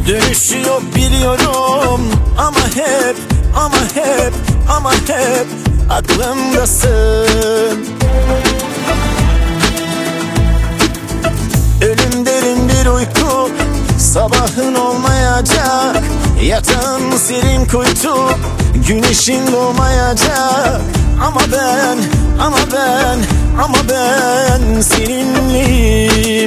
Dönüşü yok biliyorum, ama hep, ama hep, ama hep aklımdasın. Ölüm derin bir uyku, sabahın olmayacak. Yatağın serin kuytu, güneşin doğmayacak. Ama ben, ama ben, ama ben seninleyim.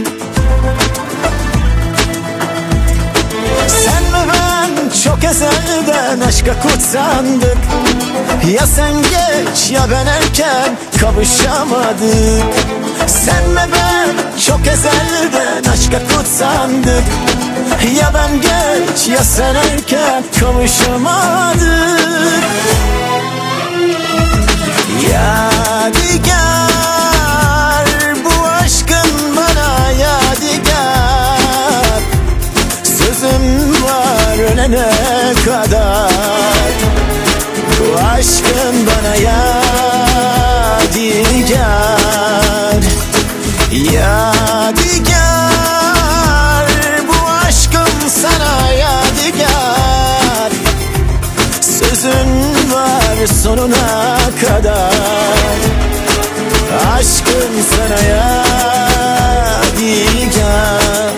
Sen ve ben çok ezelden aşka kutsandık. Ya sen geç ya ben erken kavuşamadık. Sen ve ben çok ezelden aşka kutsandık. Ya ben geç ya sen erken kavuşamadık. Yadigar, bu aşkın bana yadigar. Sözüm var ölene kadar. Bu aşkın bana yadigar. Yadigar, bu aşkım sana yadigar. Sözün var sonuna kadar. Aşkım sana yadigar.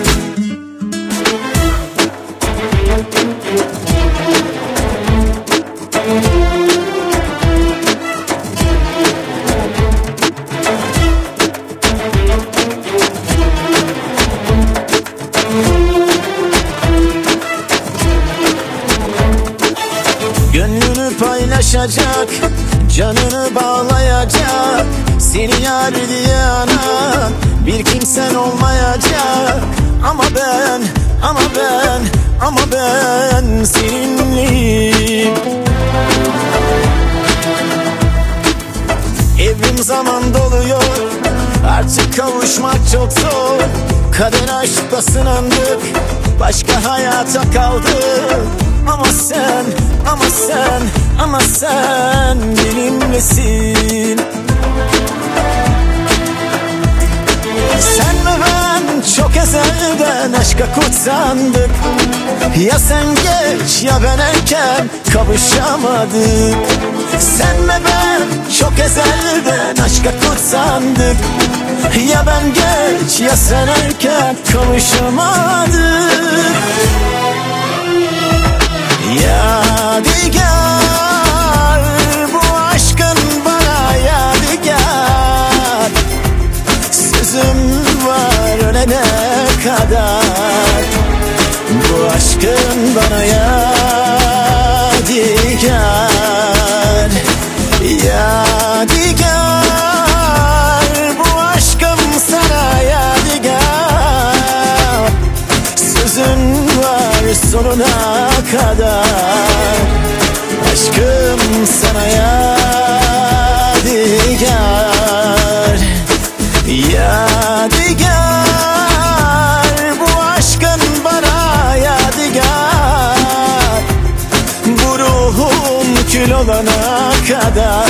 Gönlünü paylaşacak, canını bağlayacak. Seni yar diye anan bir kimsen olmayacak. Ama ben, ama ben, ama ben seninleyim. Evrim zaman doluyor, artık kavuşmak çok zor. Kader aşkla sınandık, başka hayata kaldık. Ama sen, ama sen, ama sen benimlesin. Sen ve ben çok ezelden aşka kutsandık. Ya sen geç ya ben erken kavuşamadık. Sen ve ben çok ezelden aşka kutsandık. Ya ben geç ya sen erken kavuşamadık. Yadigar, bu aşkın bana yadigar. Sözüm var ölene kadar. Bu aşkın bana yadigar. Yadigar, bu aşkım sana yadigar. Sözün var sonuna kadar. Aşkım sana yadigar. Yadigar, bu aşkın bana yadigar. Bu ruhum kül olana kadar.